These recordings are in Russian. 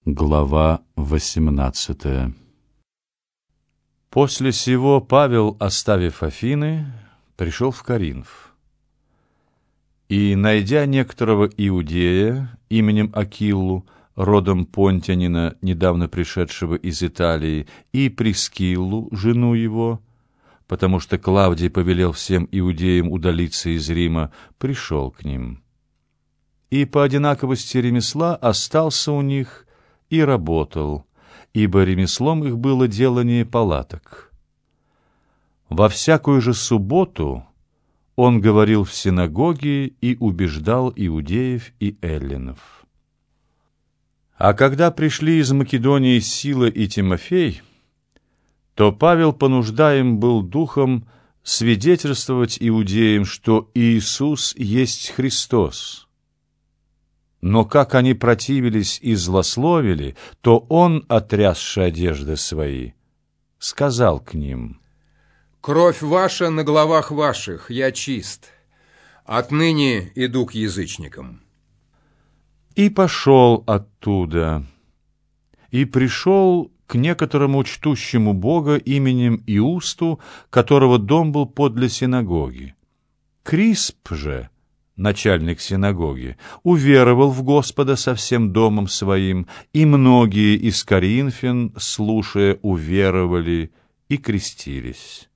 Глава 18. После сего Павел, оставив Афины, пришел в Коринф. И, найдя некоторого иудея именем Акиллу, родом понтянина, недавно пришедшего из Италии, и Прискиллу, жену его, потому что Клавдий повелел всем иудеям удалиться из Рима, пришел к ним. И по одинаковости ремесла остался у них и работал, ибо ремеслом их было делание палаток. Во всякую же субботу он говорил в синагоге и убеждал иудеев и эллинов. А когда пришли из Македонии Сила и Тимофей, то Павел понуждаем был духом свидетельствовать иудеям, что Иисус есть Христос. Но как они противились и злословили, то он, отрясши одежды свои, сказал к ним: «Кровь ваша на головах ваших, я чист. Отныне иду к язычникам». И пошел оттуда, и пришел к некоторому чтущему Бога именем Иусту, которого дом был подле синагоги. Крисп же, начальник синагоги, уверовал в Господа со всем домом своим, и многие из коринфян, слушая, уверовали и крестились.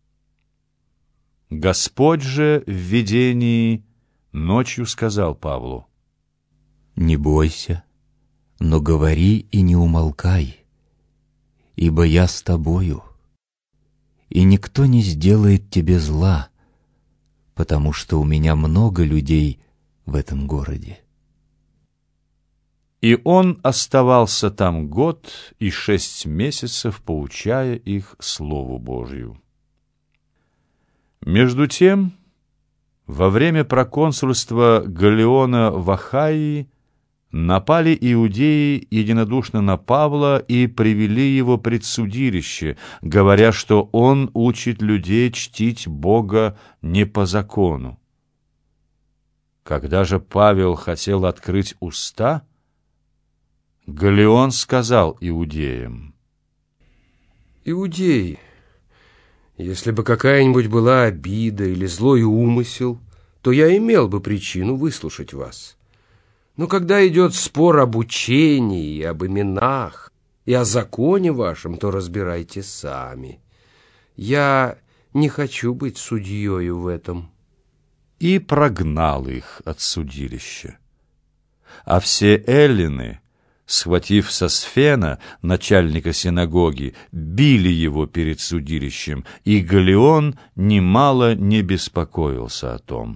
Господь же в видении ночью сказал Павлу: «Не бойся, но говори и не умолкай, ибо я с тобою, и никто не сделает тебе зла, потому что у меня много людей в этом городе». И он оставался там 1 год и 6 месяцев, поучая их Слову Божию. Между тем, во время проконсульства Галлиона в Ахайи напали иудеи единодушно на Павла и привели его пред судилище, говоря, что он учит людей чтить Бога не по закону. Когда же Павел хотел открыть уста, Галлион сказал иудеям: «Иудеи, если бы какая-нибудь была обида или злой умысел, то я имел бы причину выслушать вас. Но когда идет спор об учении, и об именах, и о законе вашем, то разбирайте сами. Я не хочу быть судьею в этом». И прогнал их от судилища. А все эллины, схватив Сосфена, начальника синагоги, били его перед судилищем, и Галлион немало не беспокоился о том.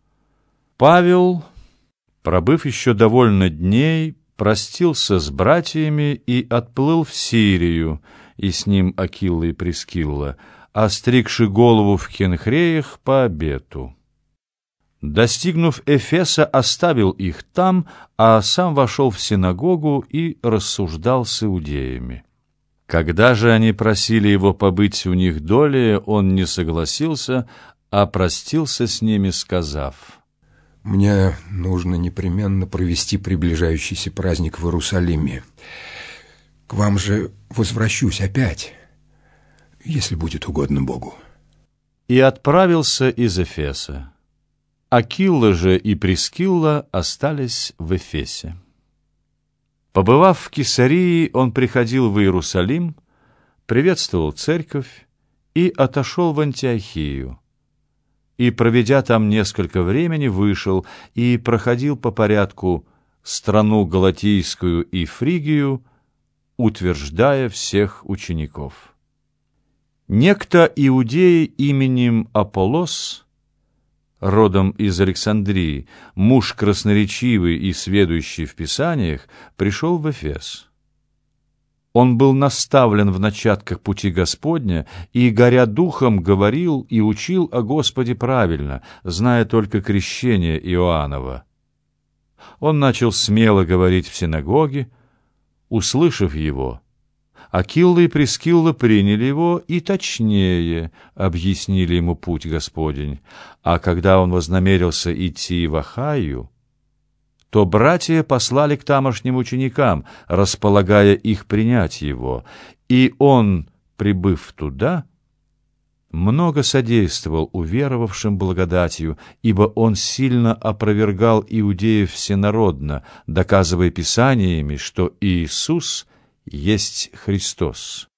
Павел, пробыв еще довольно дней, простился с братьями и отплыл в Сирию, и с ним Акилла и Прискилла, остригши голову в Кенхреях по обету. Достигнув Эфеса, оставил их там, а сам вошел в синагогу и рассуждал с иудеями. Когда же они просили его побыть у них долее, он не согласился, а простился с ними, сказав: «Мне нужно непременно провести приближающийся праздник в Иерусалиме. К вам же возвращусь опять, если будет угодно Богу». И отправился из Эфеса. Акилла же и Прискилла остались в Эфесе. Побывав в Кесарии, он приходил в Иерусалим, приветствовал церковь и отошел в Антиохию. И, проведя там несколько времени, вышел и проходил по порядку страну Галатийскую и Фригию, утверждая всех учеников. Некто иудей именем Аполлос, родом из Александрии, муж красноречивый и сведущий в Писаниях, пришел в Эфес. Он был наставлен в начатках пути Господня и, горя духом, говорил и учил о Господе правильно, зная только крещение Иоаннова. Он начал смело говорить в синагоге. Услышав его, Акилла и Прискилла приняли его и точнее объяснили ему путь Господень. А когда он вознамерился идти в Ахайю, то братья послали к тамошним ученикам, располагая их принять его, и он, прибыв туда, много содействовал уверовавшим благодатью, ибо он сильно опровергал иудеев всенародно, доказывая писаниями, что Иисус есть Христос.